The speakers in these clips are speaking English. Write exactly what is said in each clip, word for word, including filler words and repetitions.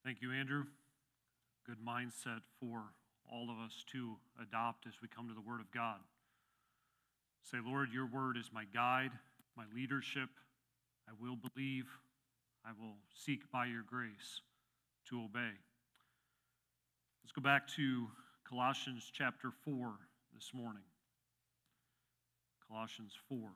Thank you, Andrew. Good mindset for all of us to adopt as we come to the Word of God. Say, Lord, your word is my guide, my leadership. I will believe. I will seek by your grace to obey. Let's go back to Colossians chapter four this morning. Colossians four.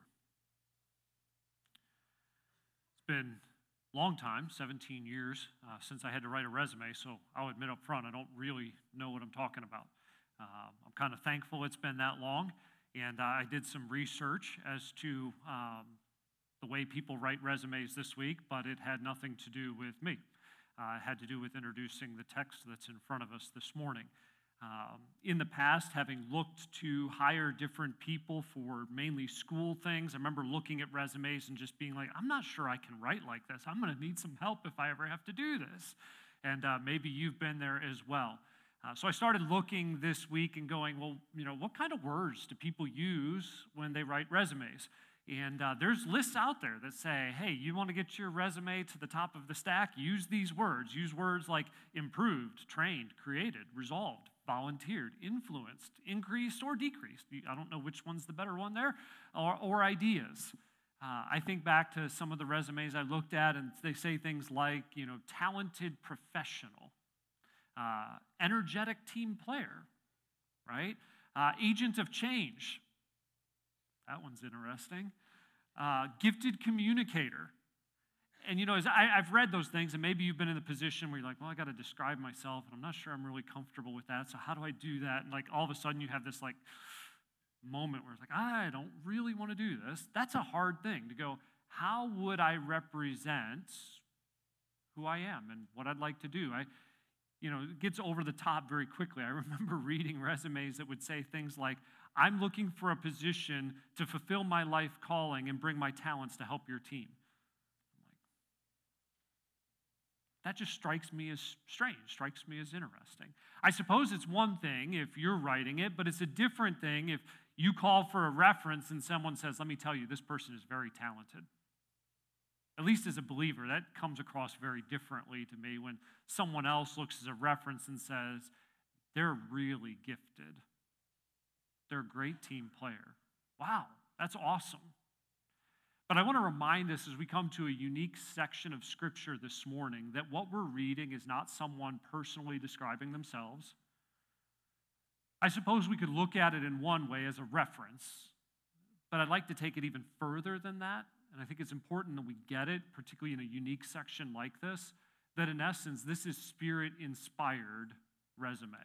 It's been a long time, seventeen years, uh, since I had to write a resume, so I'll admit up front, I don't really know what I'm talking about. Uh, I'm kind of thankful it's been that long, and uh, I did some research as to um, the way people write resumes this week, but it had nothing to do with me. Uh, it had to do with introducing the text that's in front of us this morning. Um, in the past, having looked to hire different people for mainly school things, I remember looking at resumes and just being like, I'm not sure I can write like this. I'm going to need some help if I ever have to do this. And uh, maybe you've been there as well. Uh, so I started looking this week and going, well, you know, what kind of words do people use when they write resumes? And uh, there's lists out there that say, hey, you want to get your resume to the top of the stack? Use these words. Use words like improved, trained, created, resolved, volunteered, influenced, increased, or decreased. I don't know which one's the better one there, or, or ideas. Uh, I think back to some of the resumes I looked at, and they say things like, you know, talented professional, uh, energetic team player, right? Uh, agent of change. That one's interesting. Uh, gifted communicator. And, you know, as I, I've read those things, and maybe you've been in the position where you're like, well, I got to describe myself, and I'm not sure I'm really comfortable with that, so how do I do that? And, like, all of a sudden you have this, like, moment where it's like, I don't really want to do this. That's a hard thing to go, how would I represent who I am and what I'd like to do? I, you know, it gets over the top very quickly. I remember reading resumes that would say things like, I'm looking for a position to fulfill my life calling and bring my talents to help your team. I'm like, that just strikes me as strange, strikes me as interesting. I suppose it's one thing if you're writing it, but it's a different thing if you call for a reference and someone says, let me tell you, this person is very talented. At least as a believer, that comes across very differently to me when someone else looks as a reference and says, they're really gifted. They're a great team player. Wow, that's awesome. But I want to remind us as we come to a unique section of Scripture this morning that what we're reading is not someone personally describing themselves. I suppose we could look at it in one way as a reference, but I'd like to take it even further than that, and I think it's important that we get it, particularly in a unique section like this, that in essence, this is Spirit-inspired resume.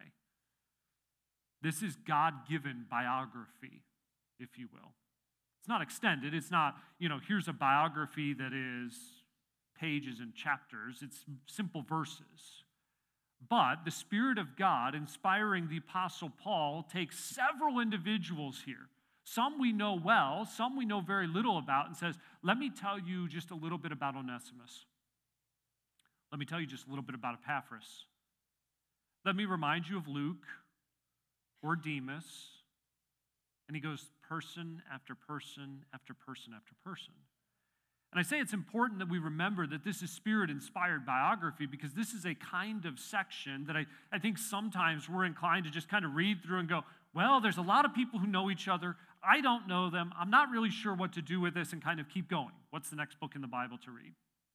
This is God-given biography, if you will. It's not extended. It's not, you know, here's a biography that is pages and chapters. It's simple verses. But the Spirit of God, inspiring the Apostle Paul, takes several individuals here. Some we know well, some we know very little about, and says, let me tell you just a little bit about Onesimus. Let me tell you just a little bit about Epaphras. Let me remind you of Luke, or Demas, and he goes person after person after person after person. And I say it's important that we remember that this is Spirit-inspired biography because this is a kind of section that I, I think sometimes we're inclined to just kind of read through and go, well, there's a lot of people who know each other. I don't know them. I'm not really sure what to do with this, and kind of keep going. What's the next book in the Bible to read?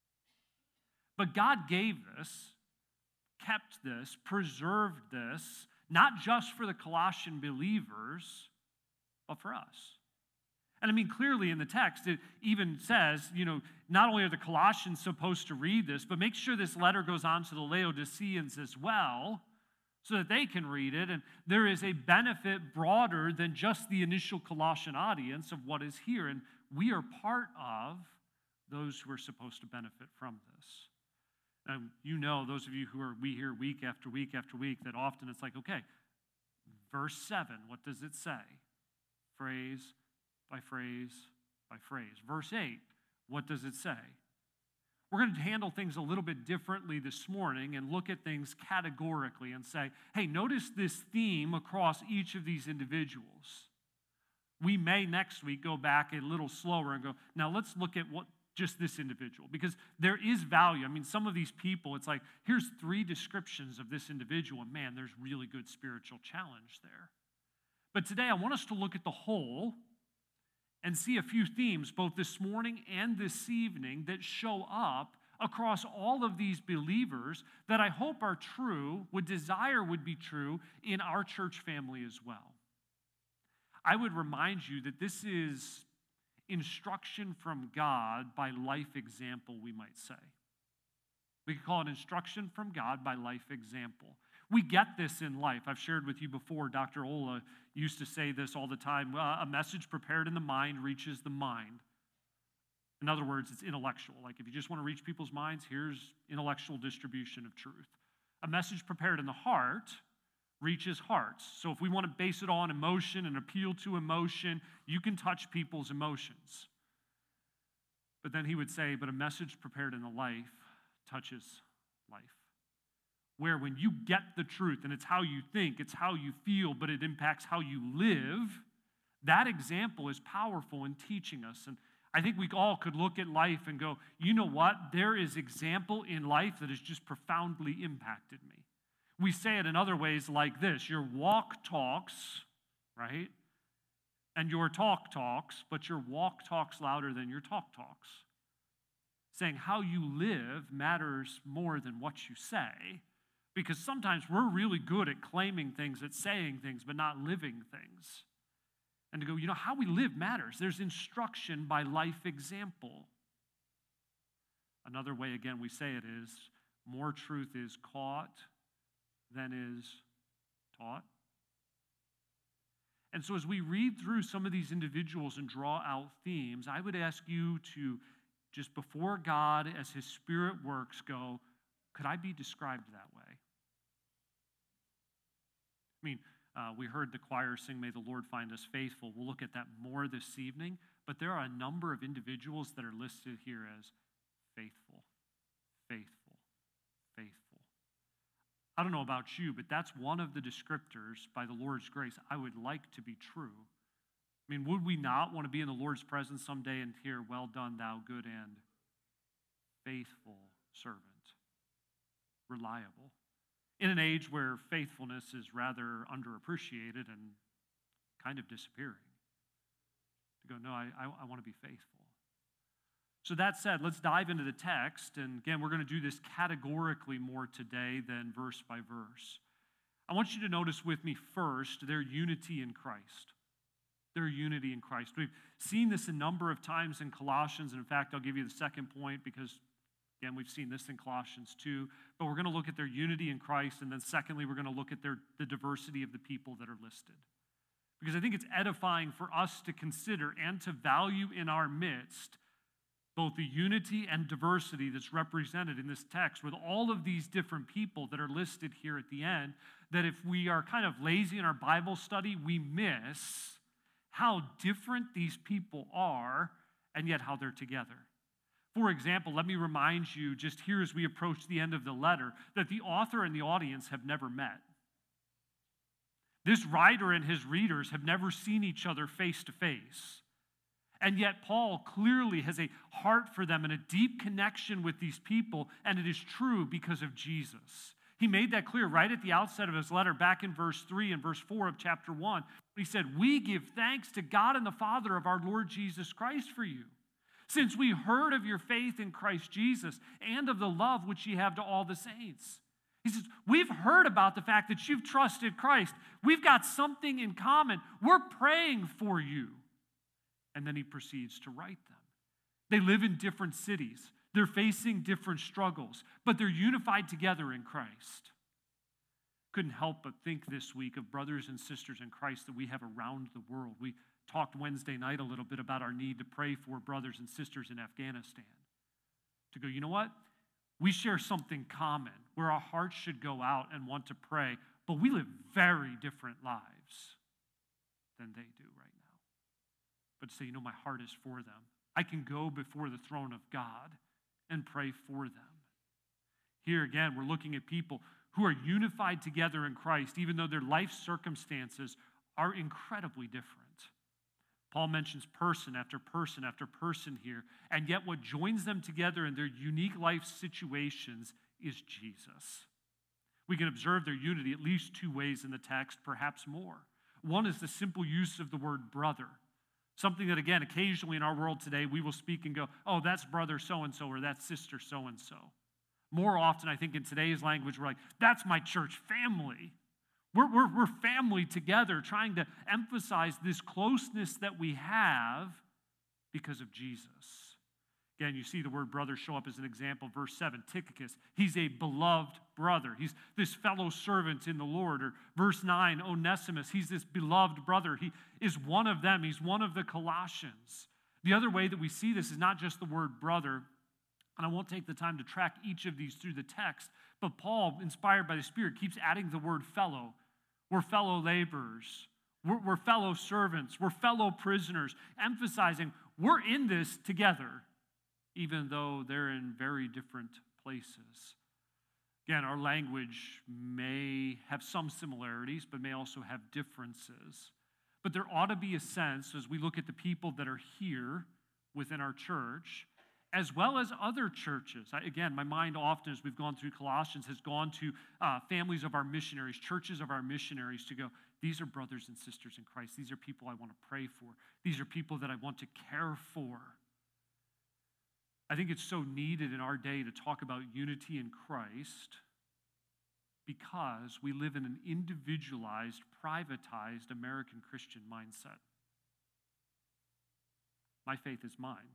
But God gave this, kept this, preserved this, not just for the Colossian believers, but for us. And I mean, clearly in the text, it even says, you know, not only are the Colossians supposed to read this, but make sure this letter goes on to the Laodiceans as well, so that they can read it. And there is a benefit broader than just the initial Colossian audience of what is here. And we are part of those who are supposed to benefit from this. And you know, those of you who are we hear week after week after week, that often it's like, okay, verse seven, what does it say? Phrase by phrase by phrase. Verse eight, what does it say? We're going to handle things a little bit differently this morning and look at things categorically and say, hey, notice this theme across each of these individuals. We may next week go back a little slower and go, now let's look at what just this individual, because there is value. I mean, some of these people, it's like, here's three descriptions of this individual, and man, there's really good spiritual challenge there. But today, I want us to look at the whole and see a few themes, both this morning and this evening, that show up across all of these believers that I hope are true, would desire would be true in our church family as well. I would remind you that this is instruction from God by life example, we might say. We could call it instruction from God by life example. We get this in life. I've shared with you before, Doctor Ola used to say this all the time, uh, a message prepared in the mind reaches the mind. In other words, it's intellectual. Like if you just want to reach people's minds, here's intellectual distribution of truth. A message prepared in the heart reaches hearts. So if we want to base it on emotion and appeal to emotion, you can touch people's emotions. But then he would say, but a message prepared in the life touches life. Where when you get the truth, and it's how you think, it's how you feel, but it impacts how you live, that example is powerful in teaching us. And I think we all could look at life and go, you know what? There is example in life that has just profoundly impacted me. We say it in other ways like this. Your walk talks, right? And your talk talks, but your walk talks louder than your talk talks. Saying how you live matters more than what you say, because sometimes we're really good at claiming things, at saying things, but not living things. And to go, you know, how we live matters. There's instruction by life example. Another way, again, we say it is, more truth is caught than is taught. And so as we read through some of these individuals and draw out themes, I would ask you to, just before God, as his Spirit works, go, could I be described that way? I mean, uh, we heard the choir sing, May the Lord Find Us Faithful. We'll look at that more this evening, but there are a number of individuals that are listed here as faithful, faithful, faithful. I don't know about you, but that's one of the descriptors by the Lord's grace I would like to be true. I mean, would we not want to be in the Lord's presence someday and hear, well done, thou good and faithful servant, reliable? In an age where faithfulness is rather underappreciated and kind of disappearing. To go, no, I, I, I want to be faithful. So that said, let's dive into the text. And again, we're going to do this categorically more today than verse by verse. I want you to notice with me first their unity in Christ. Their unity in Christ. We've seen this a number of times in Colossians. And in fact, I'll give you the second point because, again, we've seen this in Colossians too. But we're going to look at their unity in Christ. And then secondly, we're going to look at their, the diversity of the people that are listed. Because I think it's edifying for us to consider and to value in our midst both the unity and diversity that's represented in this text with all of these different people that are listed here at the end, that if we are kind of lazy in our Bible study, we miss how different these people are and yet how they're together. For example, let me remind you just here as we approach the end of the letter that the author and the audience have never met. This writer and his readers have never seen each other face to face. And yet Paul clearly has a heart for them and a deep connection with these people, and it is true because of Jesus. He made that clear right at the outset of his letter back in verse three and verse four of chapter one. He said, we give thanks to God and the Father of our Lord Jesus Christ for you, since we heard of your faith in Christ Jesus and of the love which ye have to all the saints. He says, we've heard about the fact that you've trusted Christ. We've got something in common. We're praying for you. And then he proceeds to write them. They live in different cities. They're facing different struggles, but they're unified together in Christ. Couldn't help but think this week of brothers and sisters in Christ that we have around the world. We talked Wednesday night a little bit about our need to pray for brothers and sisters in Afghanistan. To go, you know what? We share something common where our hearts should go out and want to pray, but we live very different lives than they do right now. But to say, you know, my heart is for them. I can go before the throne of God and pray for them. Here again, we're looking at people who are unified together in Christ, even though their life circumstances are incredibly different. Paul mentions person after person after person here, and yet what joins them together in their unique life situations is Jesus. We can observe their unity at least two ways in the text, perhaps more. One is the simple use of the word brother, something that, again, occasionally in our world today, we will speak and go, oh, that's brother so-and-so, or that's sister so-and-so. More often, I think in today's language, we're like, that's my church family. We're, we're, we're family together, trying to emphasize this closeness that we have because of Jesus. Again, you see the word brother show up as an example, verse seven, Tychicus. He's a beloved brother. He's this fellow servant in the Lord. Or verse nine, Onesimus. He's this beloved brother. He is one of them. He's one of the Colossians. The other way that we see this is not just the word brother, and I won't take the time to track each of these through the text, but Paul, inspired by the Spirit, keeps adding the word fellow. We're fellow laborers. We're, we're fellow servants. We're fellow prisoners, emphasizing we're in this together, even though they're in very different places. Again, our language may have some similarities, but may also have differences. But there ought to be a sense, as we look at the people that are here within our church, as well as other churches. I, again, my mind often, as we've gone through Colossians, has gone to uh, families of our missionaries, churches of our missionaries, to go, these are brothers and sisters in Christ. These are people I want to pray for. These are people that I want to care for. I think it's so needed in our day to talk about unity in Christ because we live in an individualized, privatized American Christian mindset. My faith is mine.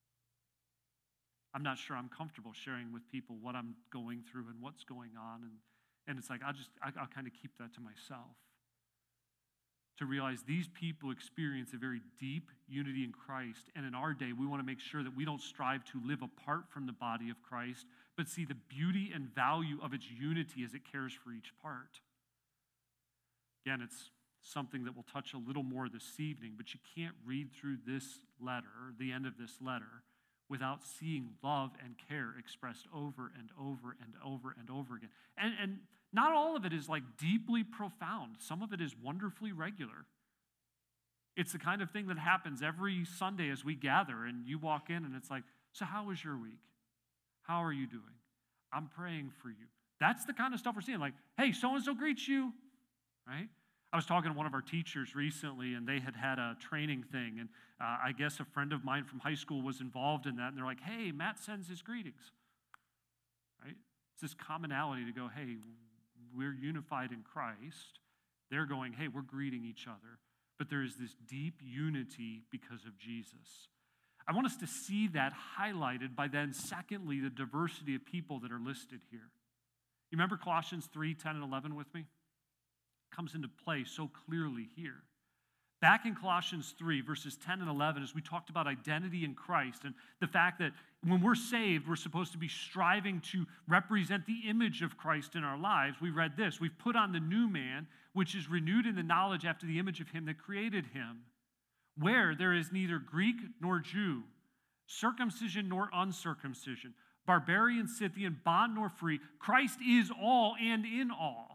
I'm not sure I'm comfortable sharing with people what I'm going through and what's going on. And, and it's like, I'll just, I, I'll kind of keep that to myself. To realize these people experience a very deep unity in Christ. And in our day, we want to make sure that we don't strive to live apart from the body of Christ, but see the beauty and value of its unity as it cares for each part. Again, it's something that we'll touch a little more this evening, but you can't read through this letter, the end of this letter, without seeing love and care expressed over and over and over and over again. And, and not all of it is like deeply profound. Some of it is wonderfully regular. It's the kind of thing that happens every Sunday as we gather and you walk in and it's like, so how was your week? How are you doing? I'm praying for you. That's the kind of stuff we're seeing. Like, hey, so-and-so greets you, right? I was talking to one of our teachers recently, and they had had a training thing, and uh, I guess a friend of mine from high school was involved in that, and they're like, hey, Matt sends his greetings, right? It's this commonality to go, hey, we're unified in Christ. They're going, hey, we're greeting each other, but there is this deep unity because of Jesus. I want us to see that highlighted by then, secondly, the diversity of people that are listed here. You remember Colossians three, ten, and eleven with me? Comes into play so clearly here. Back in Colossians three, verses ten and eleven, as we talked about identity in Christ and the fact that when we're saved, we're supposed to be striving to represent the image of Christ in our lives, we read this: we've put on the new man, which is renewed in the knowledge after the image of him that created him, where there is neither Greek nor Jew, circumcision nor uncircumcision, barbarian, Scythian, bond nor free. Christ is all and in all.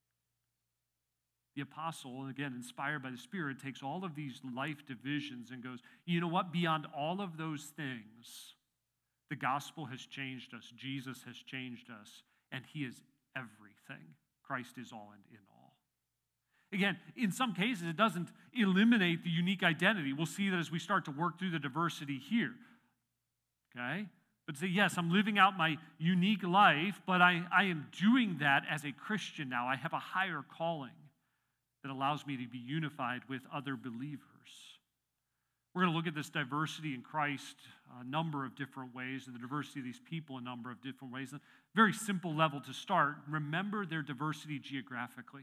The apostle, and again, inspired by the Spirit, takes all of these life divisions and goes, you know what? Beyond all of those things, the gospel has changed us. Jesus has changed us, and he is everything. Christ is all and in all. Again, in some cases, it doesn't eliminate the unique identity. We'll see that as we start to work through the diversity here. Okay? But say, yes, I'm living out my unique life, but I, I am doing that as a Christian now. I have a higher calling that allows me to be unified with other believers. We're going to look at this diversity in Christ a number of different ways, and the diversity of these people a number of different ways. A very simple level to start. Remember their diversity geographically.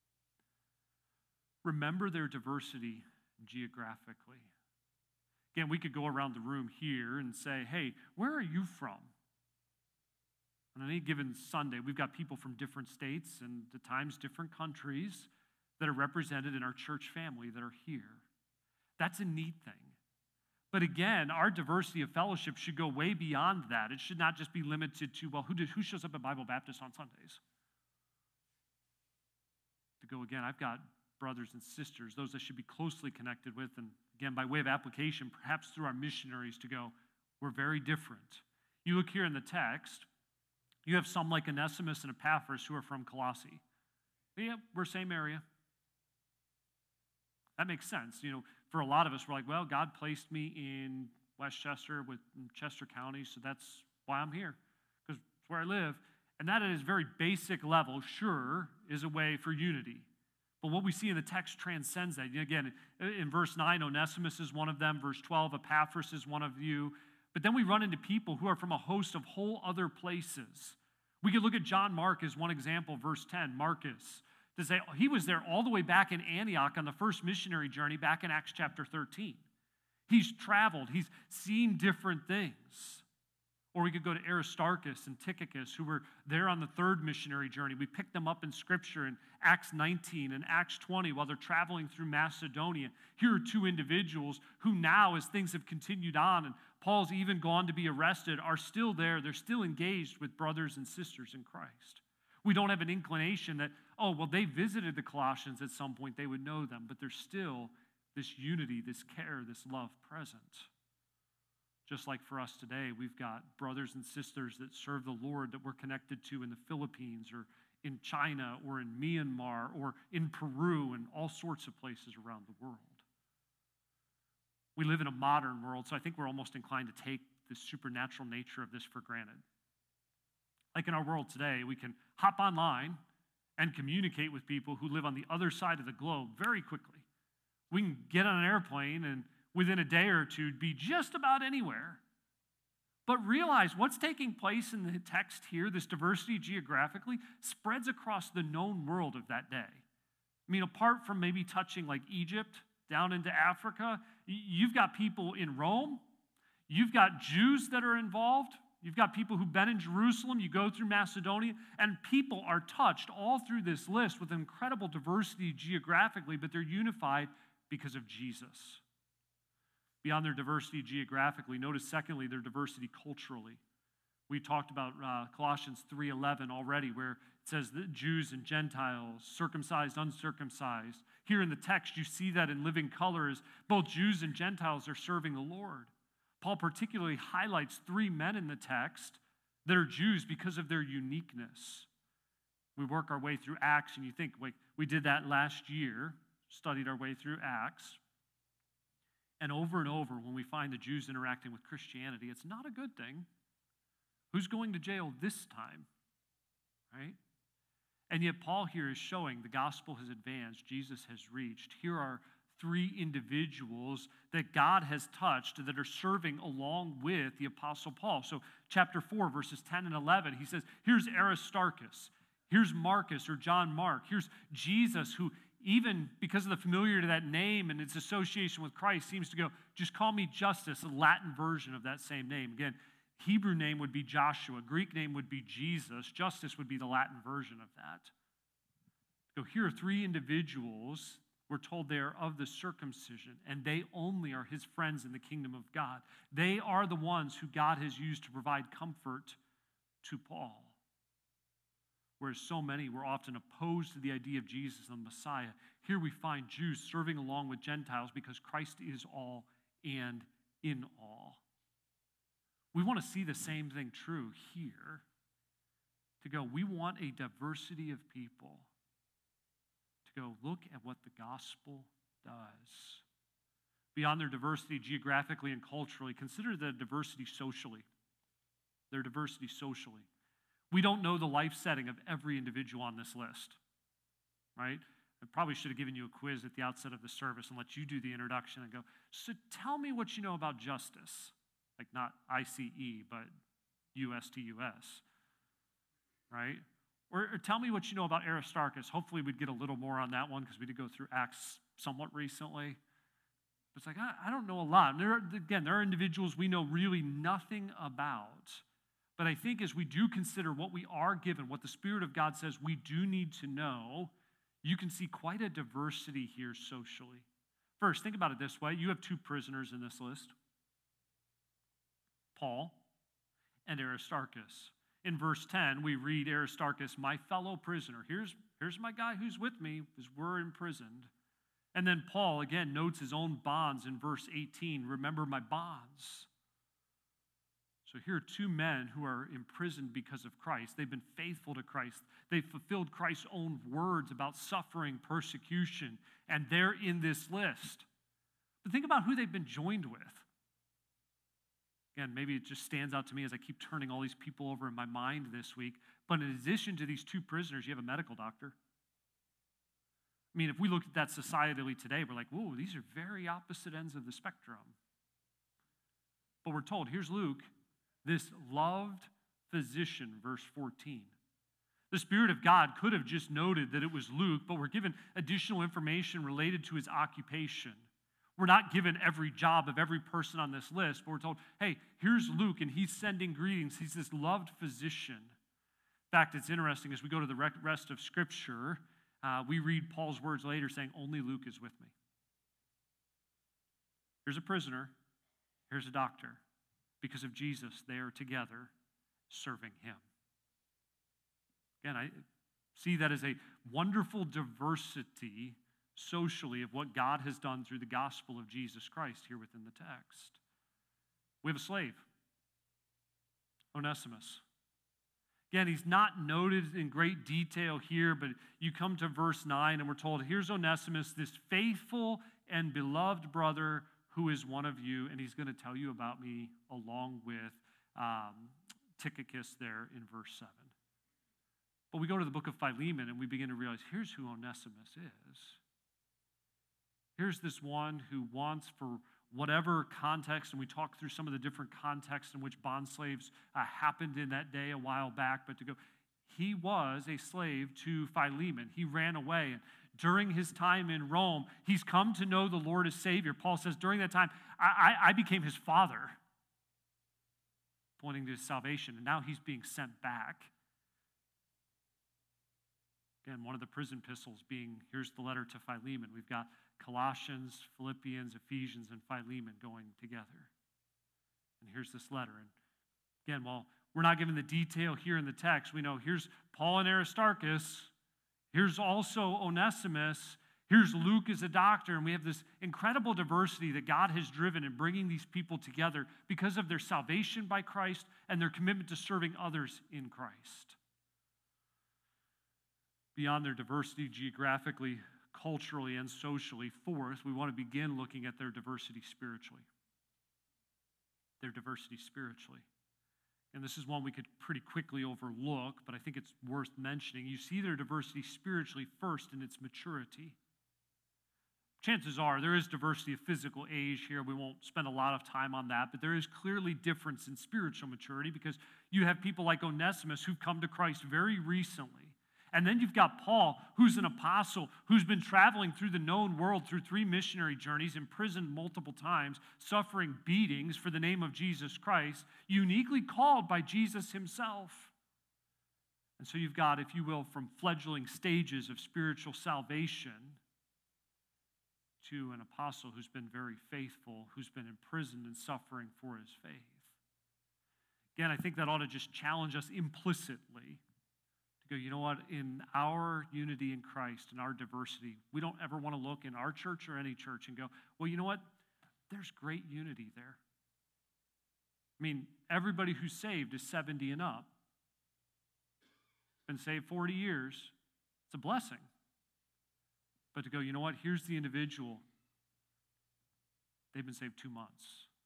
Remember their diversity geographically. Again, we could go around the room here and say, hey, where are you from? On any given Sunday, we've got people from different states and at times different countries that are represented in our church family that are here. That's a neat thing. But again, our diversity of fellowship should go way beyond that. It should not just be limited to, well, who, did, who shows up at Bible Baptist on Sundays? To go again, I've got brothers and sisters, those that should be closely connected with, and again, by way of application, perhaps through our missionaries to go, we're very different. You look here in the text, you have some like Onesimus and Epaphras who are from Colossae. Yeah, we're same area. That makes sense. You know, for a lot of us, we're like, well, God placed me in Westchester with Chester County, so that's why I'm here, because it's where I live. And that at its very basic level, sure, is a way for unity. But what we see in the text transcends that. Again, in verse nine, Onesimus is one of them. Verse twelve, Epaphras is one of you. But then we run into people who are from a host of whole other places. We could look at John Mark as one example, verse ten, Marcus, to say he was there all the way back in Antioch on the first missionary journey back in Acts chapter thirteen. He's traveled. He's seen different things. Or we could go to Aristarchus and Tychicus, who were there on the third missionary journey. We picked them up in Scripture in Acts nineteen and Acts twenty while they're traveling through Macedonia. Here are two individuals who now, as things have continued on, and Paul's even gone to be arrested, are still there. They're still engaged with brothers and sisters in Christ. We don't have an inclination that, oh, well, they visited the Colossians at some point. They would know them. But there's still this unity, this care, this love present. Just like for us today, we've got brothers and sisters that serve the Lord that we're connected to in the Philippines or in China or in Myanmar or in Peru and all sorts of places around the world. We live in a modern world, so I think we're almost inclined to take the supernatural nature of this for granted. Like in our world today, we can hop online and communicate with people who live on the other side of the globe very quickly. We can get on an airplane and within a day or two be just about anywhere. But realize what's taking place in the text here, this diversity geographically, spreads across the known world of that day. I mean, apart from maybe touching like Egypt down into Africa, you've got people in Rome, you've got Jews that are involved, you've got people who've been in Jerusalem, you go through Macedonia, and people are touched all through this list with incredible diversity geographically, but they're unified because of Jesus. Beyond their diversity geographically, notice secondly, their diversity culturally. We talked about uh, Colossians three eleven already, where it says that Jews and Gentiles, circumcised, uncircumcised. Here in the text, you see that in living color as both Jews and Gentiles are serving the Lord. Paul particularly highlights three men in the text that are Jews because of their uniqueness. We work our way through Acts, and you think, wait, we did that last year, studied our way through Acts. And over and over, when we find the Jews interacting with Christianity, it's not a good thing. Who's going to jail this time? Right? And yet Paul here is showing the gospel has advanced, Jesus has reached. Here are three individuals that God has touched that are serving along with the Apostle Paul. So chapter four, verses ten and eleven, he says, here's Aristarchus, here's Marcus or John Mark, here's Jesus, who even because of the familiarity to that name and its association with Christ, seems to go, just call me Justus, a Latin version of that same name. Again, Hebrew name would be Joshua. Greek name would be Jesus. Justus would be the Latin version of that. So here are three individuals, we're told they are of the circumcision, and they only are his friends in the kingdom of God. They are the ones who God has used to provide comfort to Paul. Whereas so many were often opposed to the idea of Jesus the Messiah, here we find Jews serving along with Gentiles because Christ is all and in all. We want to see the same thing true here. To go, we want a diversity of people. To go, look at what the gospel does. Beyond their diversity geographically and culturally, consider the diversity socially. Their diversity socially. We don't know the life setting of every individual on this list, right? I probably should have given you a quiz at the outset of the service and let you do the introduction and go, so tell me what you know about Justus. Like not I C E, but U S T U S, right? Or, or tell me what you know about Aristarchus. Hopefully we'd get a little more on that one because we did go through Acts somewhat recently. But it's like, I, I don't know a lot. And there are, again, there are individuals we know really nothing about. But I think as we do consider what we are given, what the Spirit of God says we do need to know, you can see quite a diversity here socially. First, think about it this way. You have two prisoners in this list, Paul and Aristarchus. In verse ten, we read Aristarchus, my fellow prisoner. Here's, here's my guy who's with me because we're imprisoned. And then Paul, again, notes his own bonds in verse eighteen. Remember my bonds. So here are two men who are imprisoned because of Christ. They've been faithful to Christ. They've fulfilled Christ's own words about suffering, persecution, and they're in this list. But think about who they've been joined with. Again, maybe it just stands out to me as I keep turning all these people over in my mind this week. But in addition to these two prisoners, you have a medical doctor. I mean, if we looked at that societally today, we're like, whoa, these are very opposite ends of the spectrum. But we're told, here's Luke, this loved physician, verse fourteen. The Spirit of God could have just noted that it was Luke, but we're given additional information related to his occupation. We're not given every job of every person on this list, but we're told, hey, here's Luke, and he's sending greetings. He's this loved physician. In fact, it's interesting, as we go to the rest of Scripture, uh, we read Paul's words later saying, only Luke is with me. Here's a prisoner. Here's a doctor. Because of Jesus, they are together serving him. Again, I see that as a wonderful diversity socially of what God has done through the gospel of Jesus Christ here within the text. We have a slave, Onesimus. Again, he's not noted in great detail here, but you come to verse nine and we're told, here's Onesimus, this faithful and beloved brother who is one of you, and he's going to tell you about me along with um, Tychicus there in verse seven. But we go to the book of Philemon and we begin to realize here's who Onesimus is. Here's this one who wants, for whatever context, and we talk through some of the different contexts in which bond slaves uh, happened in that day a while back, but to go, he was a slave to Philemon. He ran away, and during his time in Rome, he's come to know the Lord as Savior. Paul says, during that time, I, I, I became his father, pointing to his salvation, and now he's being sent back. Again, one of the prison epistles being, here's the letter to Philemon. We've got Colossians, Philippians, Ephesians, and Philemon going together. And here's this letter. And again, while we're not given the detail here in the text, we know here's Paul and Aristarchus. Here's also Onesimus. Here's Luke as a doctor. And we have this incredible diversity that God has driven in bringing these people together because of their salvation by Christ and their commitment to serving others in Christ. Beyond their diversity geographically, culturally, and socially, fourth, we want to begin looking at their diversity spiritually. Their diversity spiritually. And this is one we could pretty quickly overlook, but I think it's worth mentioning. You see their diversity spiritually first in its maturity. Chances are there is diversity of physical age here. We won't spend a lot of time on that, but there is clearly difference in spiritual maturity because you have people like Onesimus who've come to Christ very recently. And then you've got Paul, who's an apostle, who's been traveling through the known world through three missionary journeys, imprisoned multiple times, suffering beatings for the name of Jesus Christ, uniquely called by Jesus himself. And so you've got, if you will, from fledgling stages of spiritual salvation to an apostle who's been very faithful, who's been imprisoned and suffering for his faith. Again, I think that ought to just challenge us implicitly. Go, you know what, in our unity in Christ and our diversity, we don't ever want to look in our church or any church and go, well, you know what, there's great unity there. I mean, everybody who's saved is seventy and up. Been saved forty years. It's a blessing. But to go, you know what, here's the individual. They've been saved two months.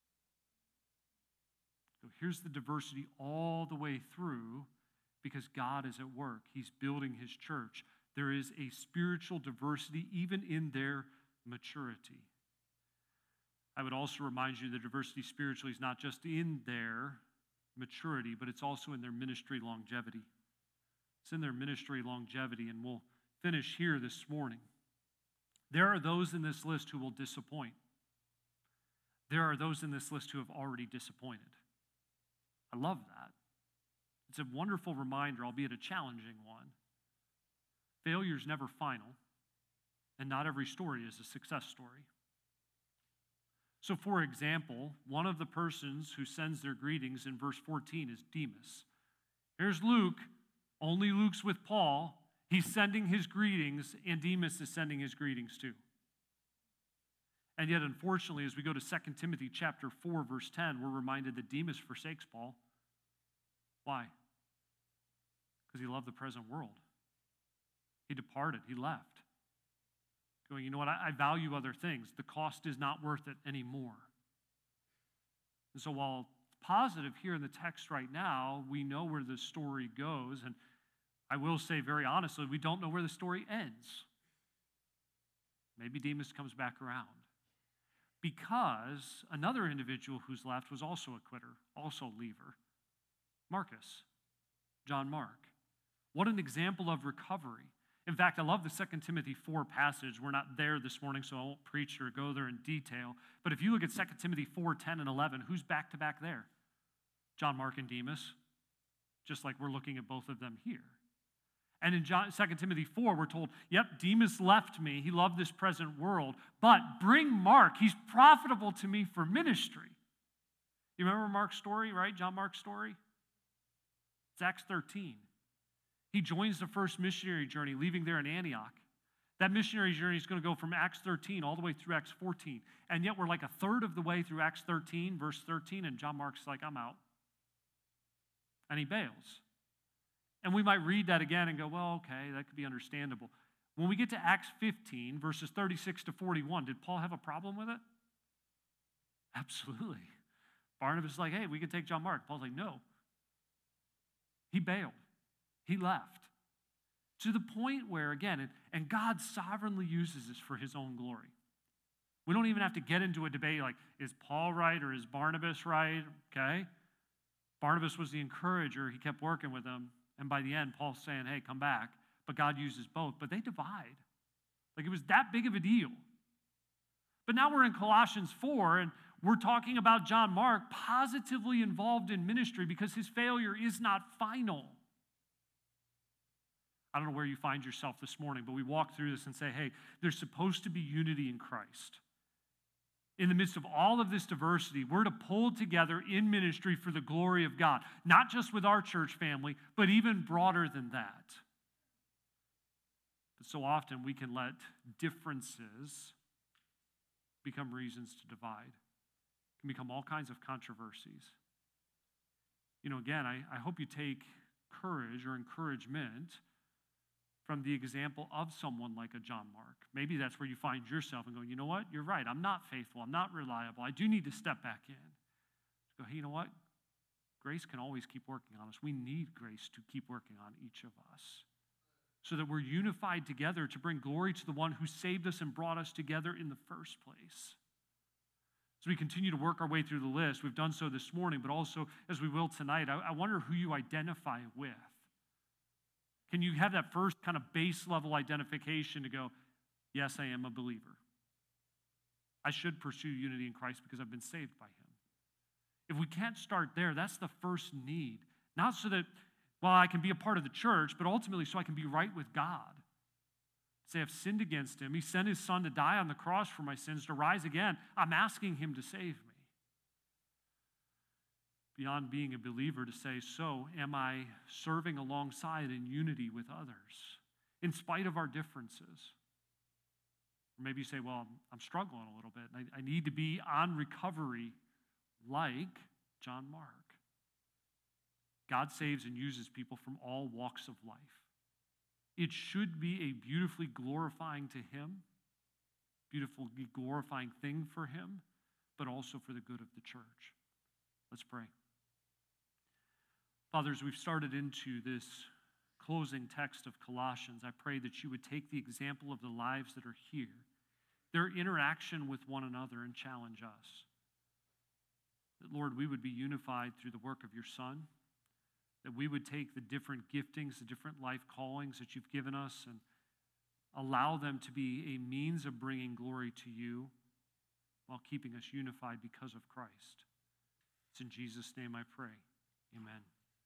So here's the diversity all the way through. Because God is at work. He's building his church. There is a spiritual diversity even in their maturity. I would also remind you that diversity spiritually is not just in their maturity, but it's also in their ministry longevity. It's in their ministry longevity, and we'll finish here this morning. There are those in this list who will disappoint. There are those in this list who have already disappointed. I love that. It's a wonderful reminder, albeit a challenging one. Failure is never final, and not every story is a success story. So, for example, one of the persons who sends their greetings in verse fourteen is Demas. Here's Luke. Only Luke's with Paul. He's sending his greetings, and Demas is sending his greetings too. And yet, unfortunately, as we go to Second Timothy chapter four, verse ten, we're reminded that Demas forsakes Paul. Why? Because he loved the present world. He departed. He left. Going, you know what? I, I value other things. The cost is not worth it anymore. And so while it's positive here in the text right now, we know where the story goes. And I will say very honestly, we don't know where the story ends. Maybe Demas comes back around. Because another individual who's left was also a quitter, also a leaver. Marcus, John Mark. What an example of recovery. In fact, I love the Second Timothy four passage. We're not there this morning, so I won't preach or go there in detail. But if you look at Second Timothy four, ten, and eleven, who's back to back there? John Mark and Demas, just like we're looking at both of them here. And in John, Second Timothy four, we're told, yep, Demas left me. He loved this present world. But bring Mark. He's profitable to me for ministry. You remember Mark's story, right? John Mark's story? It's Acts thirteen. He joins the first missionary journey, leaving there in Antioch. That missionary journey is going to go from Acts thirteen all the way through Acts fourteen. And yet we're like a third of the way through Acts thirteen, verse thirteen, and John Mark's like, I'm out. And he bails. And we might read that again and go, well, okay, that could be understandable. When we get to Acts fifteen, verses thirty-six to forty-one, did Paul have a problem with it? Absolutely. Barnabas is like, hey, we can take John Mark. Paul's like, no. He bailed. He left. To the point where, again, and, and God sovereignly uses this for his own glory. We don't even have to get into a debate like, is Paul right or is Barnabas right? Okay? Barnabas was the encourager. He kept working with them. And by the end, Paul's saying, hey, come back. But God uses both. But they divide. Like it was that big of a deal. But now we're in Colossians four, and we're talking about John Mark positively involved in ministry because his failure is not final. I don't know where you find yourself this morning, but we walk through this and say, hey, there's supposed to be unity in Christ. In the midst of all of this diversity, we're to pull together in ministry for the glory of God, not just with our church family, but even broader than that. But so often we can let differences become reasons to divide, can become all kinds of controversies. You know, again, I, I hope you take courage or encouragement from the example of someone like a John Mark. Maybe that's where you find yourself and go, you know what? You're right. I'm not faithful. I'm not reliable. I do need to step back in. Go, hey, you know what? Grace can always keep working on us. We need grace to keep working on each of us so that we're unified together to bring glory to the one who saved us and brought us together in the first place. As we continue to work our way through the list, we've done so this morning, but also as we will tonight, I, I wonder who you identify with. Can you have that first kind of base level identification to go, yes, I am a believer. I should pursue unity in Christ because I've been saved by him. If we can't start there, that's the first need. Not so that, well, I can be a part of the church, but ultimately so I can be right with God. Say I've sinned against him. He sent his son to die on the cross for my sins, to rise again. I'm asking him to save me. Beyond being a believer, to say, so am I serving alongside in unity with others, in spite of our differences? Or maybe you say, well, I'm struggling a little bit. I, I need to be on recovery like John Mark. God saves and uses people from all walks of life. It should be a beautifully glorifying to him, beautifully glorifying thing for him, but also for the good of the church. Let's pray. Father, as we've started into this closing text of Colossians, I pray that you would take the example of the lives that are here, their interaction with one another, and challenge us. That, Lord, we would be unified through the work of your Son, that we would take the different giftings, the different life callings that you've given us, and allow them to be a means of bringing glory to you while keeping us unified because of Christ. It's in Jesus' name I pray. Amen.